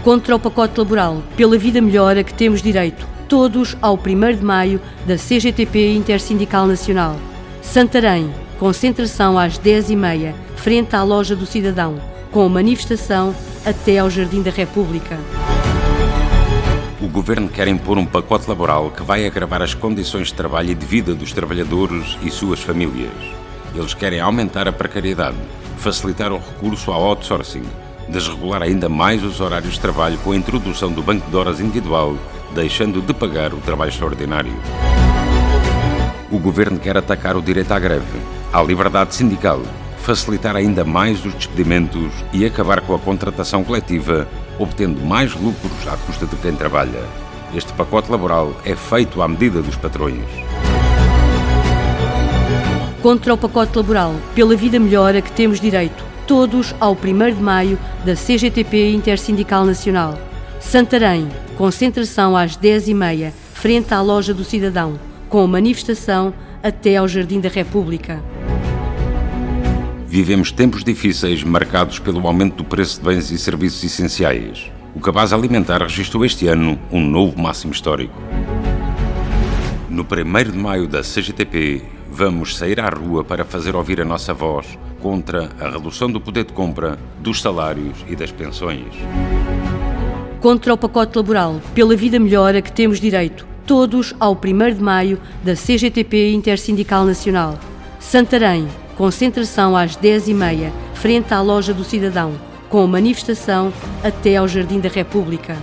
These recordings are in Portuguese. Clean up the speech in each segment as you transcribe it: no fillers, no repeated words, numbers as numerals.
Contra o pacote laboral, pela vida melhor a que temos direito, todos ao 1º de maio da CGTP Intersindical Nacional. Santarém, concentração às 10h30, frente à Loja do Cidadão, com manifestação até ao Jardim da República. O Governo quer impor um pacote laboral que vai agravar as condições de trabalho e de vida dos trabalhadores e suas famílias. Eles querem aumentar a precariedade, facilitar o recurso ao outsourcing, desregular ainda mais os horários de trabalho com a introdução do banco de horas individual, deixando de pagar o trabalho extraordinário. O Governo quer atacar o direito à greve, à liberdade sindical, facilitar ainda mais os despedimentos e acabar com a contratação coletiva, obtendo mais lucros à custa de quem trabalha. Este pacote laboral é feito à medida dos patrões. Contra o pacote laboral, pela vida melhor a que temos direito, todos ao 1º de maio da CGTP Intersindical Nacional. Santarém, concentração às 10h30, frente à Loja do Cidadão, com manifestação até ao Jardim da República. Vivemos tempos difíceis marcados pelo aumento do preço de bens e serviços essenciais. O cabaz alimentar registrou este ano um novo máximo histórico. No 1º de maio da CGTP, vamos sair à rua para fazer ouvir a nossa voz contra a redução do poder de compra, dos salários e das pensões. Contra o pacote laboral, pela vida melhor a que temos direito, todos ao 1º de maio da CGTP Intersindical Nacional. Santarém, concentração às 10h30, frente à Loja do Cidadão, com manifestação até ao Jardim da República.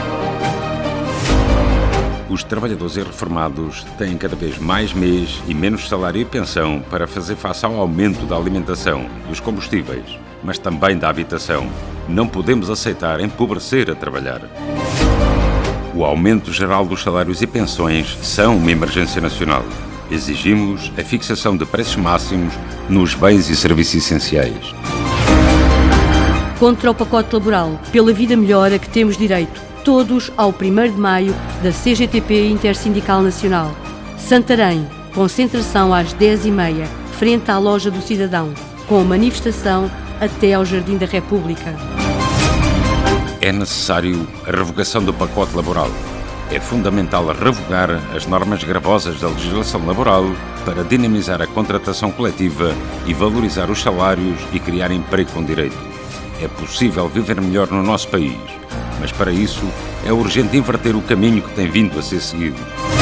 Os trabalhadores e reformados têm cada vez mais mês e menos salário e pensão para fazer face ao aumento da alimentação, dos combustíveis, mas também da habitação. Não podemos aceitar empobrecer a trabalhar. O aumento geral dos salários e pensões são uma emergência nacional. Exigimos a fixação de preços máximos nos bens e serviços essenciais. Contra o pacote laboral, pela vida melhor a que temos direito, todos ao 1º de maio da CGTP Intersindical Nacional. Santarém, concentração às 10h30, frente à Loja do Cidadão, com manifestação até ao Jardim da República. É necessário a revogação do pacote laboral. É fundamental revogar as normas gravosas da legislação laboral para dinamizar a contratação coletiva e valorizar os salários e criar emprego com direito. É possível viver melhor no nosso país, mas para isso é urgente inverter o caminho que tem vindo a ser seguido.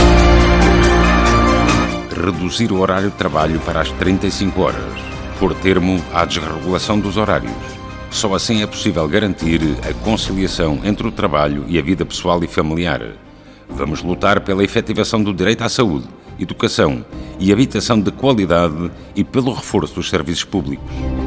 Reduzir o horário de trabalho para as 35 horas, pôr termo à desregulação dos horários. Só assim é possível garantir a conciliação entre o trabalho e a vida pessoal e familiar. Vamos lutar pela efetivação do direito à saúde, educação e habitação de qualidade e pelo reforço dos serviços públicos.